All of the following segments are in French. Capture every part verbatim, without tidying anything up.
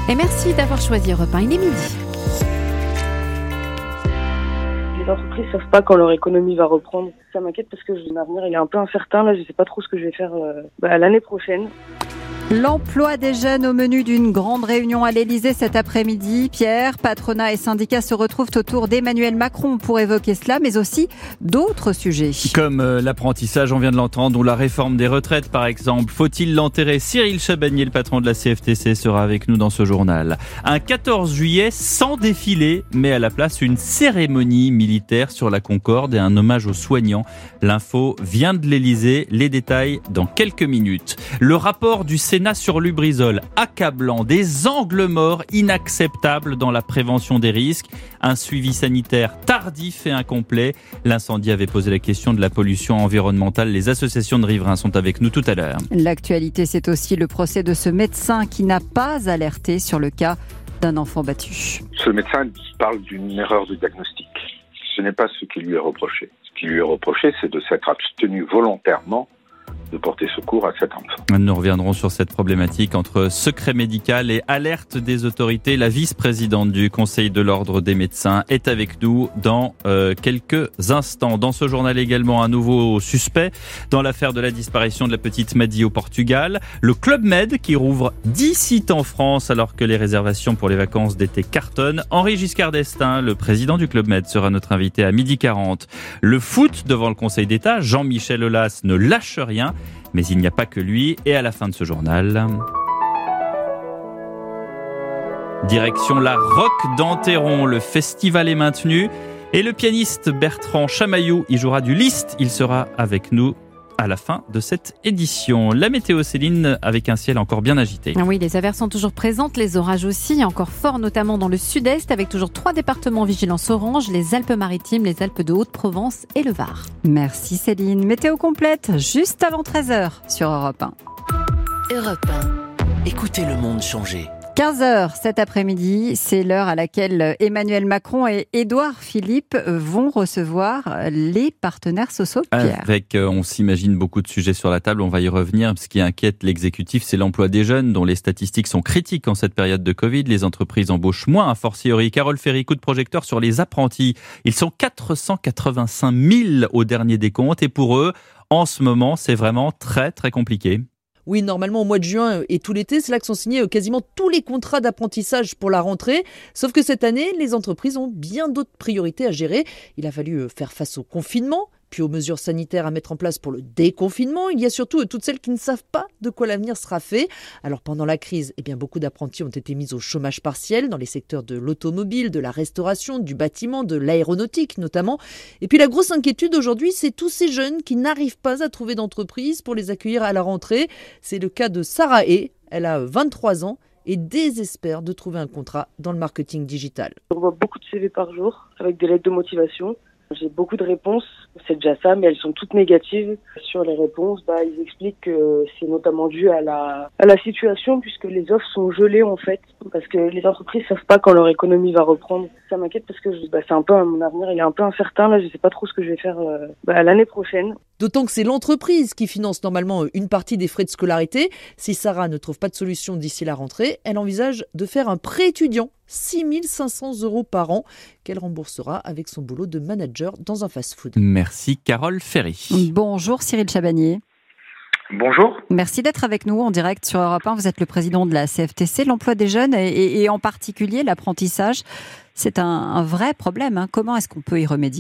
Et merci d'avoir choisi Europe un, il est midi. Les entreprises ne savent pas quand leur économie va reprendre. Ça m'inquiète parce que mon avenir il est un peu incertain. Là, je ne sais pas trop ce que je vais faire euh, bah, l'année prochaine. L'emploi des jeunes au menu d'une grande réunion à l'Élysée cet après-midi. Pierre, patronat et syndicats se retrouvent autour d'Emmanuel Macron pour évoquer cela, mais aussi d'autres sujets. Comme euh, l'apprentissage, on vient de l'entendre, ou la réforme des retraites par exemple. Faut-il l'enterrer ? Cyril Chabagnier, le patron de la C F T C, sera avec nous dans ce journal. Un quatorze juillet sans défilé, mais à la place une cérémonie militaire sur la Concorde et un hommage aux soignants. L'info vient de l'Élysée, les détails dans quelques minutes. Le rapport du Sénat sur Lubrizol, accablant, des angles morts inacceptables dans la prévention des risques, un suivi sanitaire tardif et incomplet. L'incendie avait posé la question de la pollution environnementale. Les associations de riverains sont avec nous tout à l'heure. L'actualité, c'est aussi le procès de ce médecin qui n'a pas alerté sur le cas d'un enfant battu. Ce médecin parle d'une erreur de diagnostic. Ce n'est pas ce qui lui est reproché. Ce qui lui est reproché, c'est de s'être abstenu volontairement de porter secours à cet enfant. Nous reviendrons sur cette problématique entre secret médical et alerte des autorités. La vice-présidente du Conseil de l'Ordre des médecins est avec nous dans euh, quelques instants. Dans ce journal également, un nouveau suspect dans l'affaire de la disparition de la petite Maddy au Portugal. Le Club Med qui rouvre dix sites en France alors que les réservations pour les vacances d'été cartonnent. Henri Giscard d'Estaing, le président du Club Med, sera notre invité à midi quarante. Le foot devant le Conseil d'État, Jean-Michel Aulas ne lâche rien. Mais il n'y a pas que lui. Et à la fin de ce journal, direction la Roque d'Enterron. Le festival est maintenu. Et le pianiste Bertrand Chamaillou y jouera du Liszt. Il sera avec nous à la fin de cette édition. La météo, Céline, avec un ciel encore bien agité. Oui, les averses sont toujours présentes, les orages aussi, encore forts, notamment dans le sud-est, avec toujours trois départements en vigilance orange, les Alpes-Maritimes, les Alpes de Haute-Provence et le Var. Merci Céline. Météo complète, juste avant treize heures sur Europe un. Europe un. Écoutez le monde changer. quinze heures cet après-midi, c'est l'heure à laquelle Emmanuel Macron et Édouard Philippe vont recevoir les partenaires sociaux. Pierre. Avec, on s'imagine beaucoup de sujets sur la table, on va y revenir. Ce qui inquiète l'exécutif, c'est l'emploi des jeunes, dont les statistiques sont critiques en cette période de Covid. Les entreprises embauchent moins, a fortiori. Carole Ferry, coup de projecteur sur les apprentis. Ils sont quatre cent quatre-vingt-cinq mille au dernier décompte et pour eux, en ce moment, c'est vraiment très très compliqué. Oui, normalement au mois de juin et tout l'été, c'est là que sont signés quasiment tous les contrats d'apprentissage pour la rentrée. Sauf que cette année, les entreprises ont bien d'autres priorités à gérer. Il a fallu faire face au confinement, puis aux mesures sanitaires à mettre en place pour le déconfinement. Il y a surtout toutes celles qui ne savent pas de quoi l'avenir sera fait. Alors pendant la crise, eh bien, beaucoup d'apprentis ont été mis au chômage partiel dans les secteurs de l'automobile, de la restauration, du bâtiment, de l'aéronautique notamment. Et puis la grosse inquiétude aujourd'hui, c'est tous ces jeunes qui n'arrivent pas à trouver d'entreprise pour les accueillir à la rentrée. C'est le cas de Sarah E. Elle a vingt-trois ans et désespère de trouver un contrat dans le marketing digital. On voit beaucoup de C V par jour avec des lettres de motivation. J'ai beaucoup de réponses, c'est déjà ça, mais elles sont toutes négatives. Sur les réponses, bah, ils expliquent que c'est notamment dû à la, à la situation puisque les offres sont gelées en fait, parce que les entreprises savent pas quand leur économie va reprendre. Ça m'inquiète parce que bah, c'est un peu mon avenir, il est un peu incertain. Là, je sais pas trop ce que je vais faire euh, bah, l'année prochaine. D'autant que c'est l'entreprise qui finance normalement une partie des frais de scolarité. Si Sarah ne trouve pas de solution d'ici la rentrée, elle envisage de faire un prêt étudiant, six mille cinq cents euros par an, qu'elle remboursera avec son boulot de manager dans un fast-food. Merci Carole Ferry. Bonjour Cyril Chabagnier. Bonjour. Merci d'être avec nous en direct sur Europe un. Vous êtes le président de la C F T C. L'emploi des jeunes et, et, et en particulier l'apprentissage, c'est un, un vrai problème. Hein. Comment est-ce qu'on peut y remédier ?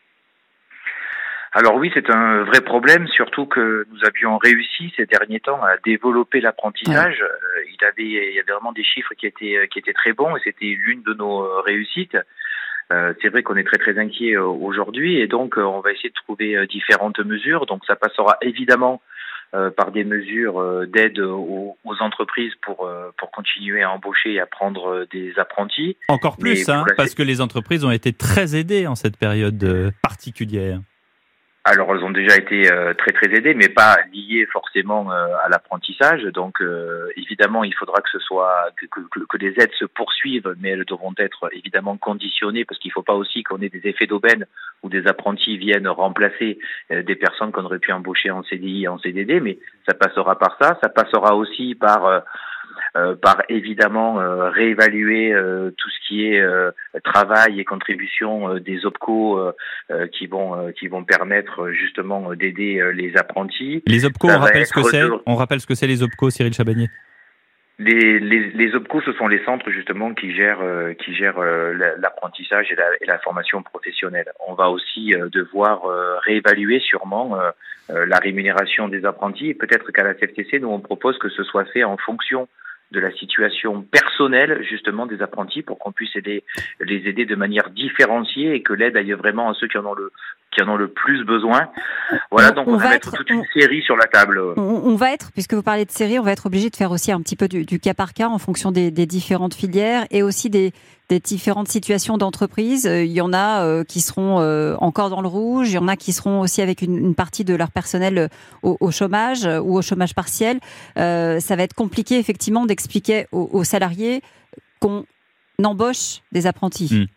Alors oui, c'est un vrai problème, surtout que nous avions réussi ces derniers temps à développer l'apprentissage. Ouais. Euh, il avait, il y avait vraiment des chiffres qui étaient, qui étaient très bons et c'était l'une de nos réussites. Euh, c'est vrai qu'on est très très inquiet aujourd'hui et donc on va essayer de trouver différentes mesures. Donc ça passera évidemment euh, par des mesures d'aide aux, aux entreprises pour pour continuer à embaucher et à prendre des apprentis. Encore plus, hein, la... parce que les entreprises ont été très aidées en cette période particulière. Alors, elles ont déjà été euh, très très aidées, mais pas liées forcément euh, à l'apprentissage. Donc, euh, évidemment, il faudra que ce soit que, que, que les aides se poursuivent, mais elles devront être évidemment conditionnées, parce qu'il ne faut pas aussi qu'on ait des effets d'aubaine où des apprentis viennent remplacer euh, des personnes qu'on aurait pu embaucher en C D I et en C D D. Mais ça passera par ça. Ça passera aussi par euh, euh, par évidemment euh, réévaluer euh, tout ce qui est euh, travail et contribution euh, des OPCO euh, euh, qui vont euh, qui vont permettre justement d'aider euh, les apprentis. Les OPCO, on rappelle ce que c'est. On rappelle ce que c'est les OPCO, Cyril Chabagnier. Les, les, les OPCO, ce sont les centres justement qui gèrent euh, qui gèrent euh, l'apprentissage et la, et la formation professionnelle. On va aussi euh, devoir euh, réévaluer sûrement euh, euh, la rémunération des apprentis et peut-être qu'à la C F T C, nous on propose que ce soit fait en fonction de la situation personnelle justement des apprentis pour qu'on puisse aider, les aider de manière différenciée et que l'aide aille vraiment à ceux qui en ont le qui en ont le plus besoin. Voilà, donc on, on va, va mettre être, toute une on, série sur la table. On, on va être, puisque vous parlez de série, on va être obligé de faire aussi un petit peu du, du cas par cas en fonction des, des différentes filières et aussi des, des différentes situations d'entreprise. Il y en a euh, qui seront euh, encore dans le rouge, il y en a qui seront aussi avec une, une partie de leur personnel au, au chômage ou au chômage partiel. Euh, ça va être compliqué effectivement d'expliquer aux, aux salariés qu'on embauche des apprentis. Mmh.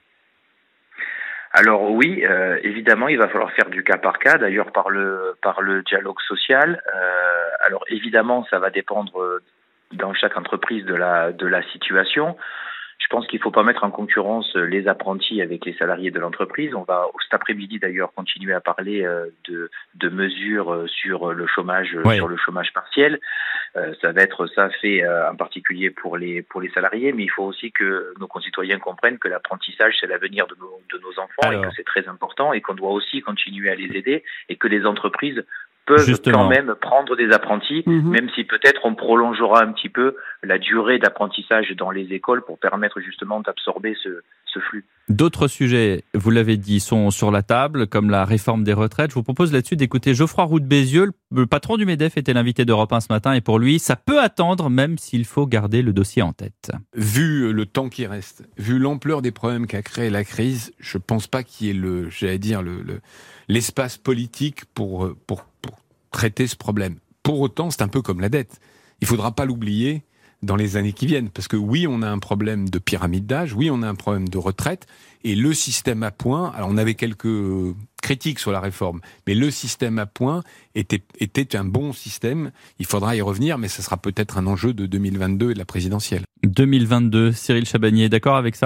Alors oui, euh, évidemment, il va falloir faire du cas par cas, d'ailleurs par le par le dialogue social. Euh, alors évidemment, ça va dépendre dans chaque entreprise de la de la situation. Je pense qu'il ne faut pas mettre en concurrence les apprentis avec les salariés de l'entreprise. On va cet après-midi d'ailleurs continuer à parler de, de mesures sur le chômage, oui. sur le chômage partiel. Euh, ça va être ça fait euh, en particulier pour les pour les salariés, mais il faut aussi que nos concitoyens comprennent que l'apprentissage c'est l'avenir de nos de nos enfants Alors. et que c'est très important et qu'on doit aussi continuer à les aider et que les entreprises peuvent Justement. quand même prendre des apprentis, mmh. même si peut-être on prolongera un petit peu la durée d'apprentissage dans les écoles pour permettre justement d'absorber ce, ce flux. D'autres sujets, vous l'avez dit, sont sur la table, comme la réforme des retraites. Je vous propose là-dessus d'écouter Geoffroy Roux de Bézieux, le patron du MEDEF était l'invité d'Europe un ce matin, et pour lui, ça peut attendre, même s'il faut garder le dossier en tête. Vu le temps qui reste, vu l'ampleur des problèmes qu'a créé la crise, je pense pas qu'il y ait le, j'allais dire, le, le, l'espace politique pour, pour, pour traiter ce problème. Pour autant, c'est un peu comme la dette. Il faudra pas l'oublier dans les années qui viennent. Parce que oui, on a un problème de pyramide d'âge, oui, on a un problème de retraite, et le système à points, alors on avait quelques critiques sur la réforme, mais le système à points était, était un bon système. Il faudra y revenir, mais ce sera peut-être un enjeu de deux mille vingt-deux et de la présidentielle. deux mille vingt-deux, Cyril Chabagnier, d'accord avec ça ?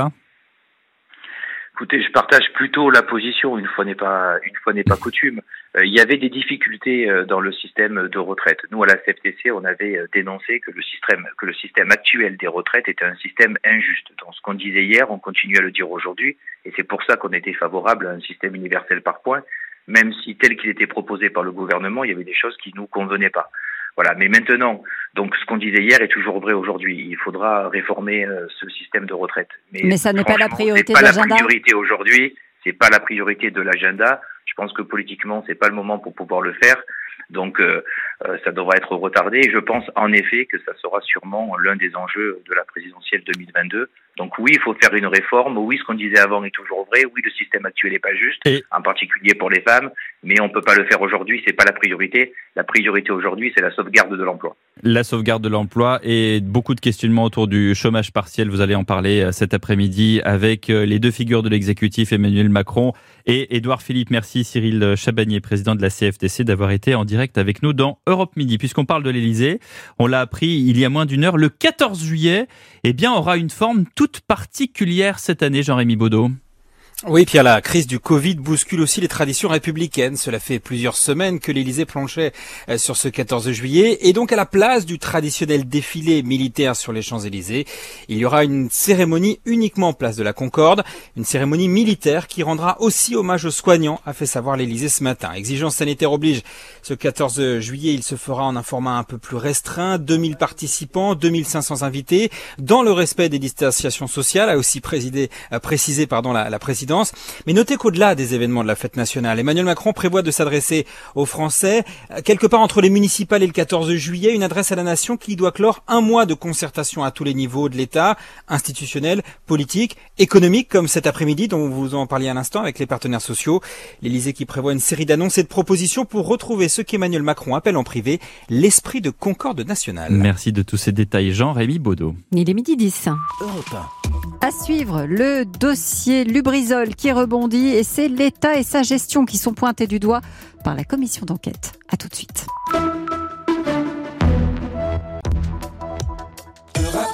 Écoutez, je partage plutôt la position, une fois n'est pas une fois n'est pas coutume. Euh, il y avait des difficultés euh, dans le système de retraite. Nous, à la C F T C, on avait euh, dénoncé que le système que le système actuel des retraites était un système injuste. Donc, ce qu'on disait hier, on continue à le dire aujourd'hui, et c'est pour ça qu'on était favorable à un système universel par points, même si tel qu'il était proposé par le gouvernement, il y avait des choses qui nous convenaient pas. Voilà, mais maintenant, donc ce qu'on disait hier est toujours vrai aujourd'hui. Il faudra réformer euh, ce système de retraite. Mais, mais ça n'est pas la priorité de l'agenda. C'est pas la priorité aujourd'hui. C'est pas la priorité de l'agenda. Je pense que politiquement, c'est pas le moment pour pouvoir le faire. Donc, euh, euh, ça devra être retardé. Et je pense en effet que ça sera sûrement l'un des enjeux de la présidentielle deux mille vingt-deux. Donc oui, il faut faire une réforme. Oui, ce qu'on disait avant est toujours vrai. Oui, le système actuel n'est pas juste, et... en particulier pour les femmes. Mais on peut pas le faire aujourd'hui. C'est pas la priorité. La priorité aujourd'hui, c'est la sauvegarde de l'emploi. La sauvegarde de l'emploi et beaucoup de questionnements autour du chômage partiel. Vous allez en parler cet après-midi avec les deux figures de l'exécutif, Emmanuel Macron et Édouard Philippe. Merci Cyril Chabagnier, président de la C F T C, d'avoir été en direct avec nous dans Europe Midi. Puisqu'on parle de l'Élysée, on l'a appris il y a moins d'une heure, le quatorze juillet, eh bien, aura une forme toute particulière cette année, Jean-Rémy Baudot. Oui, Pierre, la crise du Covid bouscule aussi les traditions républicaines. Cela fait plusieurs semaines que l'Élysée planchait sur ce quatorze juillet. Et donc, à la place du traditionnel défilé militaire sur les Champs-Élysées, il y aura une cérémonie uniquement place de la Concorde. Une cérémonie militaire qui rendra aussi hommage aux soignants, a fait savoir l'Élysée ce matin. Exigence sanitaire oblige. Ce quatorze juillet, il se fera en un format un peu plus restreint. deux mille participants, deux mille cinq cents invités. Dans le respect des distanciations sociales, a aussi présidé, a précisé, pardon, la, la présidence. Mais notez qu'au-delà des événements de la fête nationale, Emmanuel Macron prévoit de s'adresser aux Français, quelque part entre les municipales et le quatorze juillet, une adresse à la nation qui doit clore un mois de concertation à tous les niveaux de l'État, institutionnel, politique, économique, comme cet après-midi dont vous en parliez à l'instant avec les partenaires sociaux. L'Élysée qui prévoit une série d'annonces et de propositions pour retrouver ce qu'Emmanuel Macron appelle en privé l'esprit de concorde nationale. Merci de tous ces détails, Jean-Rémy Baudot. Il est midi dix. Europe un. À suivre, le dossier Lubrizol qui rebondit et c'est l'État et sa gestion qui sont pointés du doigt par la commission d'enquête. À tout de suite. Europe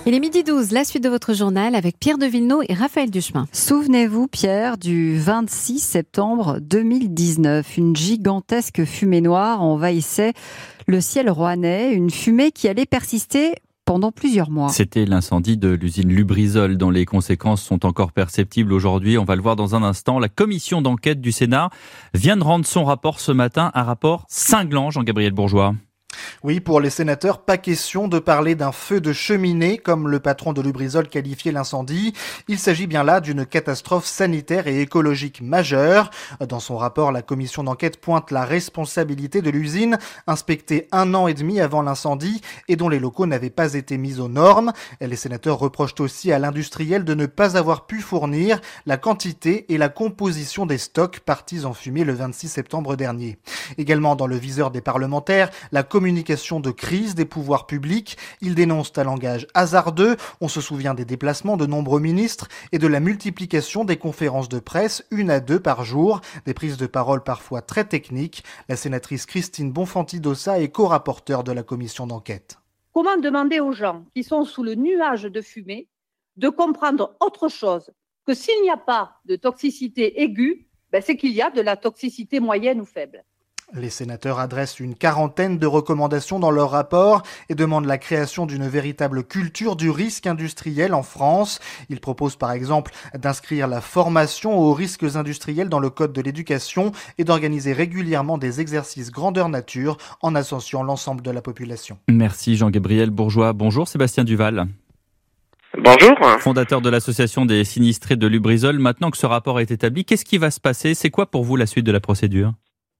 Il est midi douze, la suite de votre journal avec Pierre de Villeneuve et Raphaël Duchemin. Souvenez-vous, Pierre, du vingt-six septembre deux mille dix-neuf. Une gigantesque fumée noire envahissait le ciel rouennais, une fumée qui allait persister pendant plusieurs mois. C'était l'incendie de l'usine Lubrizol dont les conséquences sont encore perceptibles aujourd'hui. On va le voir dans un instant. La commission d'enquête du Sénat vient de rendre son rapport ce matin, un rapport cinglant, Jean-Gabriel Bourgeois. Oui, pour les sénateurs, pas question de parler d'un feu de cheminée, comme le patron de Lubrizol qualifiait l'incendie. Il s'agit bien là d'une catastrophe sanitaire et écologique majeure. Dans son rapport, la commission d'enquête pointe la responsabilité de l'usine, inspectée un an et demi avant l'incendie et dont les locaux n'avaient pas été mis aux normes. Les sénateurs reprochent aussi à l'industriel de ne pas avoir pu fournir la quantité et la composition des stocks partis en fumée le vingt-six septembre dernier. Également dans le viseur des parlementaires, la communication de crise des pouvoirs publics. Ils dénoncent un langage hasardeux. On se souvient des déplacements de nombreux ministres et de la multiplication des conférences de presse, une à deux par jour. Des prises de parole parfois très techniques. La sénatrice Christine Bonfanti-Dossat est co-rapporteure de la commission d'enquête. Comment demander aux gens qui sont sous le nuage de fumée de comprendre autre chose que s'il n'y a pas de toxicité aiguë, ben c'est qu'il y a de la toxicité moyenne ou faible. Les sénateurs adressent une quarantaine de recommandations dans leur rapport et demandent la création d'une véritable culture du risque industriel en France. Ils proposent par exemple d'inscrire la formation aux risques industriels dans le code de l'éducation et d'organiser régulièrement des exercices grandeur nature en associant l'ensemble de la population. Merci Jean-Gabriel Bourgeois. Bonjour Sébastien Duval. Bonjour. Fondateur de l'association des sinistrés de Lubrizol. Maintenant que ce rapport est établi, qu'est-ce qui va se passer ? C'est quoi pour vous la suite de la procédure ?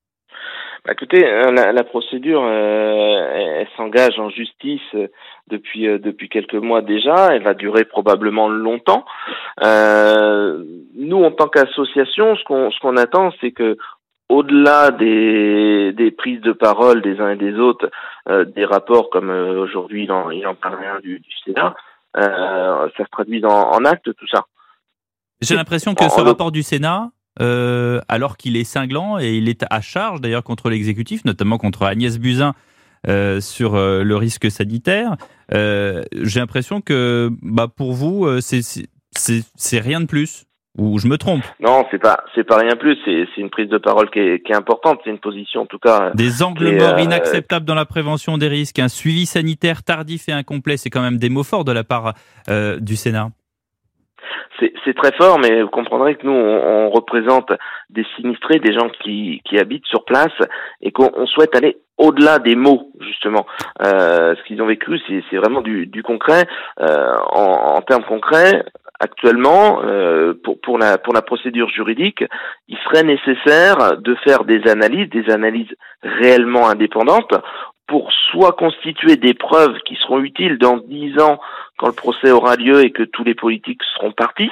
Écoutez, la, la procédure, euh, elle, elle s'engage en justice depuis euh, depuis quelques mois déjà. Elle va durer probablement longtemps. Euh, nous, en tant qu'association, ce qu'on ce qu'on attend, c'est que au-delà des des prises de parole des uns et des autres, euh, des rapports comme euh, aujourd'hui il en, il en parle rien du, du Sénat, euh, ça se traduise en, en actes, tout ça. J'ai l'impression que ce rapport du Sénat, Euh, alors qu'il est cinglant et il est à charge d'ailleurs contre l'exécutif, notamment contre Agnès Buzyn euh, sur euh, le risque sanitaire. Euh, j'ai l'impression que bah, pour vous, euh, c'est, c'est, c'est rien de plus. Ou je me trompe? Non, c'est pas c'est pas rien plus. C'est c'est une prise de parole qui est qui est importante. C'est une position en tout cas. Des angles morts euh, inacceptables dans la prévention des risques, un suivi sanitaire tardif et incomplet. C'est quand même des mots forts de la part euh, du Sénat. C'est, c'est très fort, mais vous comprendrez que nous, on, on représente des sinistrés, des gens qui, qui habitent sur place, et qu'on on souhaite aller au-delà des mots, justement. Euh, ce qu'ils ont vécu, c'est, c'est vraiment du, du concret. Euh, en, en termes concrets, actuellement, euh, pour, pour, la, pour la procédure juridique, il serait nécessaire de faire des analyses, des analyses réellement indépendantes, pour soit constituer des preuves qui seront utiles dans dix ans quand le procès aura lieu et que tous les politiques seront partis,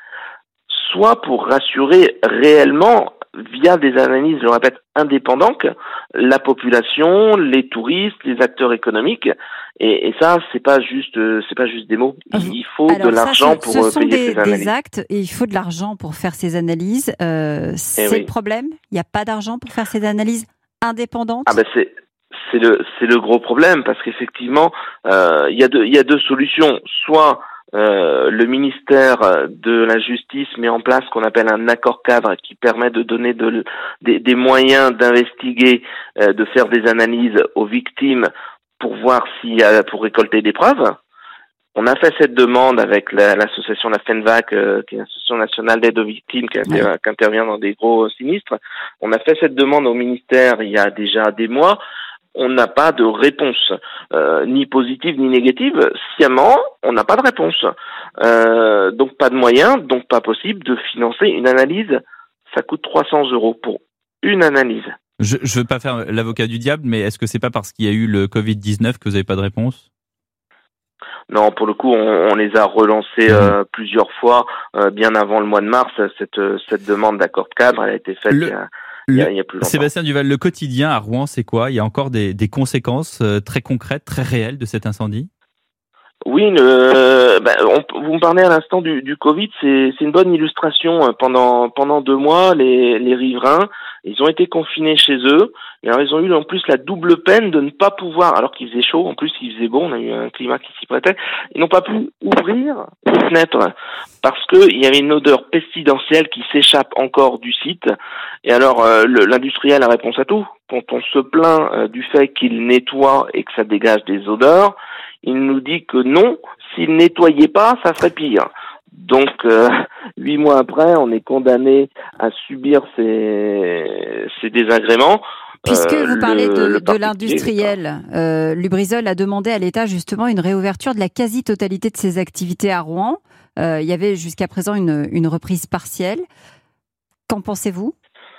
soit pour rassurer réellement, via des analyses, je le répète, indépendantes, la population, les touristes, les acteurs économiques. Et, et ça, c'est pas juste, c'est pas juste des mots. Il faut Alors de l'argent ça, ce, pour ce sont payer des, ces analyses. des actes et il faut de l'argent pour faire ces analyses. Euh, c'est oui. le problème. Il n'y a pas d'argent pour faire ces analyses indépendantes. Ah ben c'est c'est le c'est le gros problème parce qu'effectivement euh, il y a deux il y a deux solutions. Soit euh, le ministère de la Justice met en place ce qu'on appelle un accord cadre qui permet de donner de, des, des moyens d'investiguer, euh, de faire des analyses aux victimes pour voir s'il y a pour récolter des preuves. On a fait cette demande avec la, l'association la FENVAC, euh, qui est l'association nationale d'aide aux victimes, qui, ouais. qui intervient dans des gros sinistres. On a fait cette demande au ministère il y a déjà des mois. On n'a pas de réponse, euh, ni positive ni négative. Sciemment, on n'a pas de réponse. Euh, donc pas de moyens, donc pas possible de financer une analyse. Ça coûte trois cents euros pour une analyse. Je ne veux pas faire l'avocat du diable, mais est-ce que c'est pas parce qu'il y a eu le covid dix-neuf que vous n'avez pas de réponse ? Non, pour le coup, on, on les a relancés euh, plusieurs fois, euh, bien avant le mois de mars. Cette, cette demande d'accord cadre, elle a été faite. Le... Il y a, Il y a, il y a plus longtemps. Sébastien Duval, le quotidien à Rouen, c'est quoi ? Il y a encore des, des conséquences euh, très concrètes, très réelles de cet incendie ? Oui, le, ben, on, vous me parlez à l'instant du, du Covid, c'est, c'est une bonne illustration. Pendant pendant deux mois, les, les riverains, ils ont été confinés chez eux. Et alors, ils ont eu en plus la double peine de ne pas pouvoir, alors qu'il faisait chaud, en plus il faisait beau, on a eu un climat qui s'y prêtait, ils n'ont pas pu ouvrir les fenêtres parce que il y avait une odeur pestilentielle qui s'échappe encore du site. Et alors, euh, le, l'industriel a réponse à tout. Quand on se plaint euh, du fait qu'il nettoie et que ça dégage des odeurs, il nous dit que non, s'il nettoyait pas, ça serait pire. Donc, euh, huit mois après, on est condamné à subir ces, ces désagréments. Puisque euh, vous parlez le, de, le de l'industriel, euh, Lubrizol a demandé à l'État justement une réouverture de la quasi-totalité de ses activités à Rouen. Euh, il y avait jusqu'à présent une, une reprise partielle. Qu'en pensez-vous ?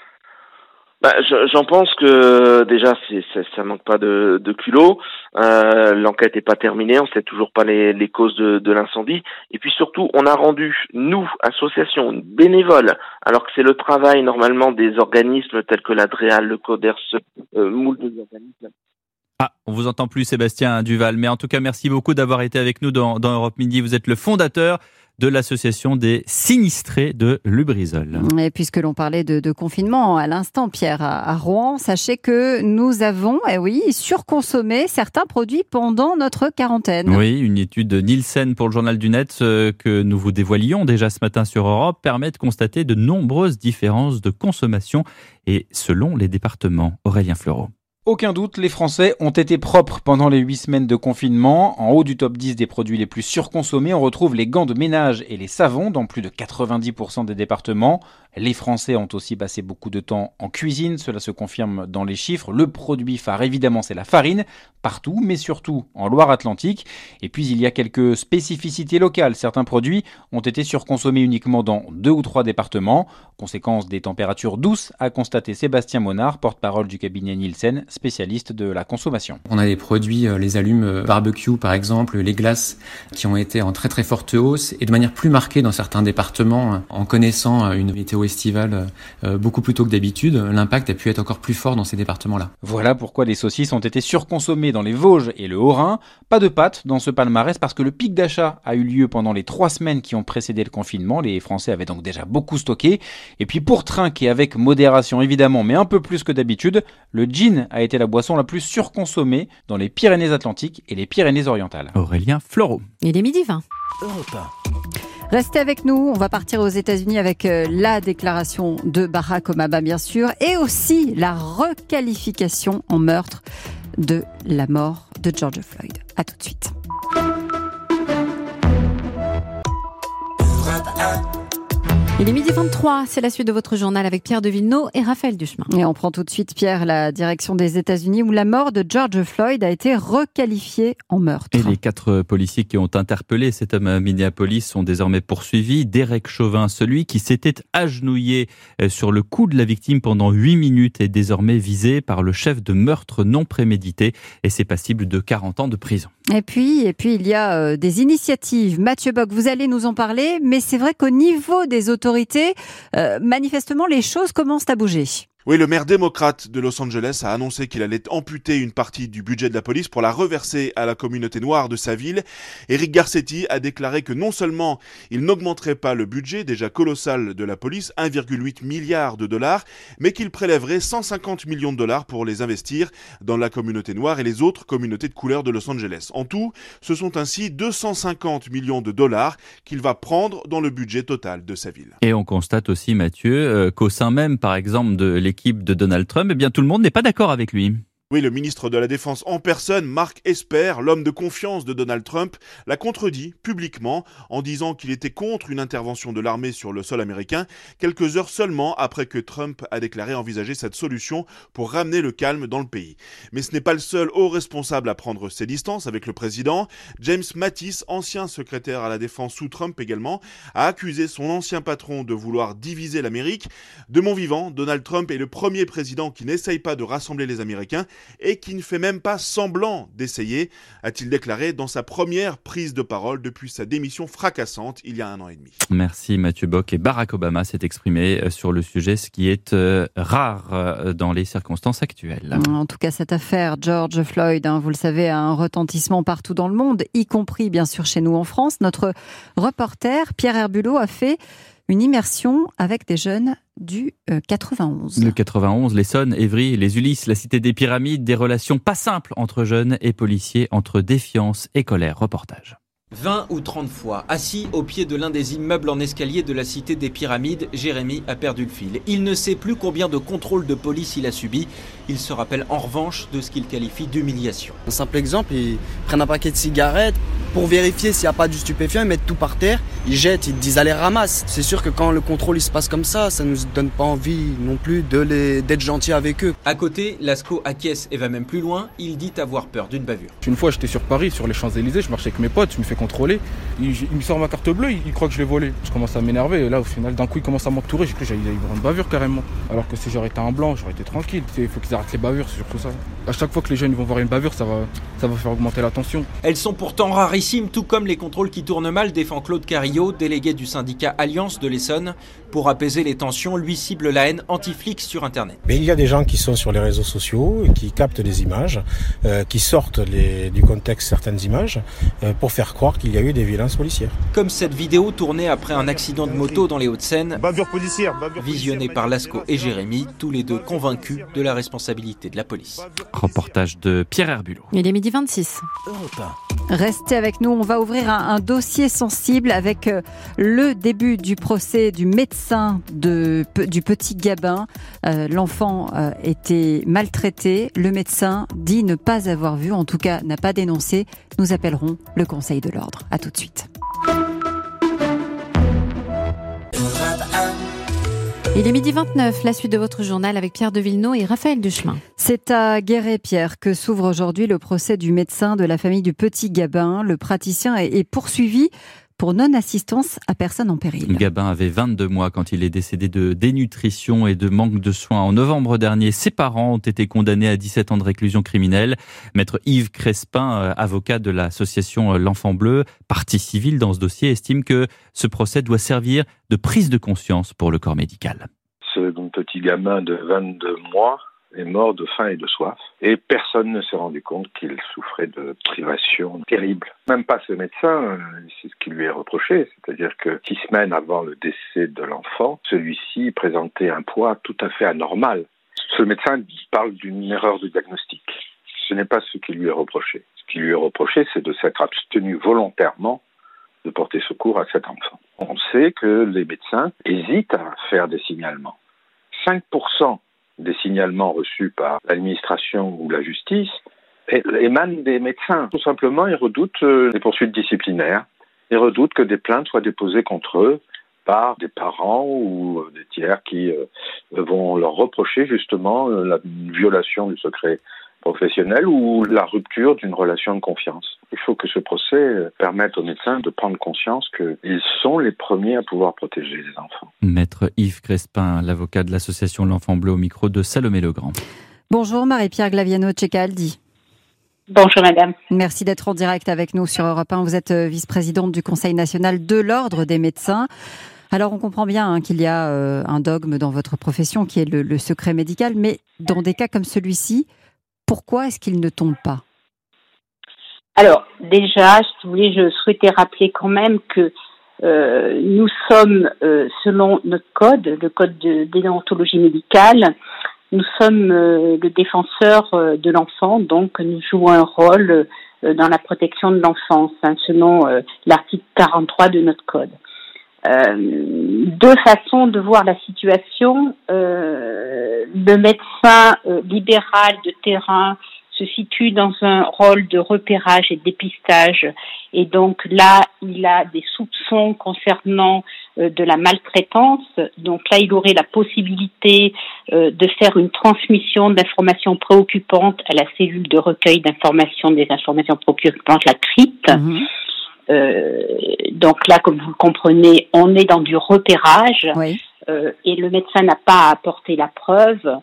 Bah, je, j'en pense que déjà c'est, c'est, ça manque pas de, de culot. Euh, l'enquête n'est pas terminée, on sait toujours pas les, les causes de, de l'incendie. Et puis surtout, on a rendu nous, associations bénévoles, alors que c'est le travail normalement des organismes tels que l'Adréal, le CODERS, euh, moult des organismes. Ah, on vous entend plus, Sébastien Duval. Mais en tout cas, merci beaucoup d'avoir été avec nous dans, dans Europe Midi. Vous êtes le fondateur de l'association des sinistrés de Lubrizol. Et puisque l'on parlait de, de confinement à l'instant, Pierre, à, à Rouen, sachez que nous avons, eh oui, surconsommé certains produits pendant notre quarantaine. Oui, une étude de Nielsen pour le Journal du Net euh, que nous vous dévoilions déjà ce matin sur Europe permet de constater de nombreuses différences de consommation et selon les départements. Aurélien Fleureau. Aucun doute, les Français ont été propres pendant les huit semaines de confinement. En haut du top dix des produits les plus surconsommés, on retrouve les gants de ménage et les savons dans plus de quatre-vingt-dix pour cent des départements. Les Français ont aussi passé beaucoup de temps en cuisine, cela se confirme dans les chiffres. Le produit phare, évidemment, c'est la farine, partout, mais surtout en Loire-Atlantique. Et puis, il y a quelques spécificités locales. Certains produits ont été surconsommés uniquement dans deux ou trois départements. Conséquence des températures douces, a constaté Sébastien Monard, porte-parole du cabinet Nielsen, spécialiste de la consommation. On a des produits, les allumes barbecue par exemple, les glaces, qui ont été en très très forte hausse et de manière plus marquée dans certains départements. En connaissant une météo estivale beaucoup plus tôt que d'habitude, l'impact a pu être encore plus fort dans ces départements-là. Voilà pourquoi les saucisses ont été surconsommées dans les Vosges et le Haut-Rhin. Pas de pâtes dans ce palmarès parce que le pic d'achat a eu lieu pendant les trois semaines qui ont précédé le confinement. Les Français avaient donc déjà beaucoup stocké. Et puis pour trinquer avec modération évidemment, mais un peu plus que d'habitude, le gin a été la boisson la plus surconsommée dans les Pyrénées-Atlantiques et les Pyrénées-Orientales. Aurélien Fleureau. Il est midi vingt. Europe un. Restez avec nous, on va partir aux États-Unis avec la déclaration de Barack Obama bien sûr et aussi la requalification en meurtre de la mort de George Floyd. À tout de suite. Il est midi vingt-trois, c'est la suite de votre journal avec Pierre de Villeneuve et Raphaël Duchemin. Et on prend tout de suite, Pierre, la direction des États-Unis où la mort de George Floyd a été requalifiée en meurtre. Et les quatre policiers qui ont interpellé cet homme à Minneapolis sont désormais poursuivis. Derek Chauvin, celui qui s'était agenouillé sur le cou de la victime pendant huit minutes, est désormais visé par le chef de meurtre non prémédité et c'est passible de quarante ans de prison. Et puis, et puis il y a euh, des initiatives. Mathieu Bock, vous allez nous en parler, mais c'est vrai qu'au niveau des autorités, euh, manifestement, les choses commencent à bouger. Oui, le maire démocrate de Los Angeles a annoncé qu'il allait amputer une partie du budget de la police pour la reverser à la communauté noire de sa ville. Eric Garcetti a déclaré que non seulement il n'augmenterait pas le budget déjà colossal de la police, un virgule huit milliard de dollars, mais qu'il prélèverait cent cinquante millions de dollars pour les investir dans la communauté noire et les autres communautés de couleur de Los Angeles. En tout, ce sont ainsi deux cent cinquante millions de dollars qu'il va prendre dans le budget total de sa ville. Et on constate aussi, Mathieu, euh, qu'au sein même, par exemple, de l'équipe de Donald Trump, eh bien tout le monde n'est pas d'accord avec lui. Oui, le ministre de la Défense en personne, Mark Esper, l'homme de confiance de Donald Trump, l'a contredit publiquement en disant qu'il était contre une intervention de l'armée sur le sol américain, quelques heures seulement après que Trump a déclaré envisager cette solution pour ramener le calme dans le pays. Mais ce n'est pas le seul haut responsable à prendre ses distances avec le président. James Mattis, ancien secrétaire à la Défense sous Trump également, a accusé son ancien patron de vouloir diviser l'Amérique. De mon vivant, Donald Trump est le premier président qui n'essaye pas de rassembler les Américains. et qui ne fait même pas semblant d'essayer, a-t-il déclaré dans sa première prise de parole depuis sa démission fracassante il y a un an et demi. Merci Mathieu Bock. Et Barack Obama s'est exprimé sur le sujet, ce qui est euh, rare dans les circonstances actuelles. En tout cas, cette affaire George Floyd, hein, vous le savez, a un retentissement partout dans le monde, y compris bien sûr chez nous en France. Notre reporter Pierre Herbulot a fait une immersion avec des jeunes du euh, quatre-vingt-onze. Le quatre-vingt-onze, l'Essonne, Évry, les Ulysses, la cité des pyramides, des relations pas simples entre jeunes et policiers, entre défiance et colère. Reportage. vingt ou trente fois, assis au pied de l'un des immeubles en escalier de la cité des pyramides, Jérémy a perdu le fil. Il ne sait plus combien de contrôles de police il a subi. Il se rappelle en revanche de ce qu'il qualifie d'humiliation. Un simple exemple, ils prennent un paquet de cigarettes, pour vérifier s'il n'y a pas du stupéfiant, ils mettent tout par terre, ils jettent, ils disent allez ramasse. C'est sûr que quand le contrôle il se passe comme ça, ça nous donne pas envie non plus de les, d'être gentil avec eux. À côté, Lascaux acquiesce et va même plus loin, il dit avoir peur d'une bavure. Une fois j'étais sur Paris, sur les Champs-Élysées, je marchais avec mes potes, je me fais contrôler, il, il me sort ma carte bleue, il, il croit que je l'ai volée. Je commence à m'énerver et là au final d'un coup il commence à m'entourer, j'ai cru que j'allais y avoir une bavure carrément. Alors que si j'aurais été un blanc, j'aurais été tranquille. Il faut qu'ils arrêtent les bavures, c'est surtout ça. À chaque fois que les jeunes vont voir une bavure, ça va, ça va faire augmenter la tension. Elles sont pourtant rarissimes, tout comme les contrôles qui tournent mal, défend Claude Carillot, délégué du syndicat Alliance de l'Essonne. Pour apaiser les tensions, lui cible la haine anti-flic sur Internet. Mais il y a des gens qui sont sur les réseaux sociaux, qui captent des images, euh, qui sortent les, du contexte certaines images, euh, pour faire croire qu'il y a eu des violences policières. Comme cette vidéo tournée après un accident de moto dans les Hauts-de-Seine, bavure policière, bavure visionnée par Lascaux et Jérémy, tous les deux convaincus de la responsabilité de la police. Reportage de Pierre Herbulot. Il est midi vingt-six. Restez avec nous, on va ouvrir un, un dossier sensible avec euh, le début du procès du médecin de, du petit Gabin. Euh, l'enfant euh, était maltraité, le médecin dit ne pas avoir vu, en tout cas n'a pas dénoncé. Nous appellerons le Conseil de l'ordre. À tout de suite. Il est midi vingt-neuf, la suite de votre journal avec Pierre de Villeneuve et Raphaël Duchemin. C'est à Guéret-Pierre que s'ouvre aujourd'hui le procès du médecin de la famille du petit Gabin. Le praticien est poursuivi pour non-assistance à personne en péril. Gabin avait vingt-deux mois quand il est décédé de dénutrition et de manque de soins. En novembre dernier, ses parents ont été condamnés à dix-sept ans de réclusion criminelle. Maître Yves Crespin, avocat de l'association L'Enfant Bleu, partie civile dans ce dossier, estime que ce procès doit servir de prise de conscience pour le corps médical. Ce petit gamin de vingt-deux mois est mort de faim et de soif. Et personne ne s'est rendu compte qu'il souffrait de privations terribles. Même pas ce médecin, c'est ce qui lui est reproché. C'est-à-dire que six semaines avant le décès de l'enfant, celui-ci présentait un poids tout à fait anormal. Ce médecin parle d'une erreur de diagnostic. Ce n'est pas ce qui lui est reproché. Ce qui lui est reproché, c'est de s'être abstenu volontairement de porter secours à cet enfant. On sait que les médecins hésitent à faire des signalements. cinq pour cent des signalements reçus par l'administration ou la justice émanent des médecins. Tout simplement, ils redoutent des poursuites disciplinaires. Ils redoutent que des plaintes soient déposées contre eux par des parents ou des tiers qui vont leur reprocher justement la violation du secret professionnel ou la rupture d'une relation de confiance. Il faut que ce procès permette aux médecins de prendre conscience qu'ils sont les premiers à pouvoir protéger les enfants. Maître Yves Crespin, l'avocat de l'association L'Enfant Bleu, au micro de Salomé Legrand. Bonjour Marie-Pierre Glaviano-Cecaldi. Bonjour madame. Merci d'être en direct avec nous sur Europe un. Vous êtes vice-présidente du Conseil national de l'Ordre des médecins. Alors on comprend bien hein, qu'il y a euh, un dogme dans votre profession qui est le, le secret médical, mais dans des cas comme celui-ci, pourquoi est-ce qu'il ne tombe pas ? Alors, déjà, si vous voulez, je souhaitais rappeler quand même que euh, nous sommes, euh, selon notre code, le code de déontologie médicale, nous sommes euh, le défenseur euh, de l'enfant, donc nous jouons un rôle euh, dans la protection de l'enfance, hein, selon euh, l'article quarante-trois de notre code. Euh, deux façons de voir la situation. Euh, le médecin euh, libéral de terrain se situe dans un rôle de repérage et de dépistage, et donc là, il a des soupçons concernant euh, de la maltraitance. Donc là, il aurait la possibilité euh, de faire une transmission d'informations préoccupantes à la cellule de recueil d'informations, des informations préoccupantes, la C R I T. Mmh. Euh, donc là, comme vous le comprenez, on est dans du repérage, oui. euh, et le médecin n'a pas à apporter la preuve.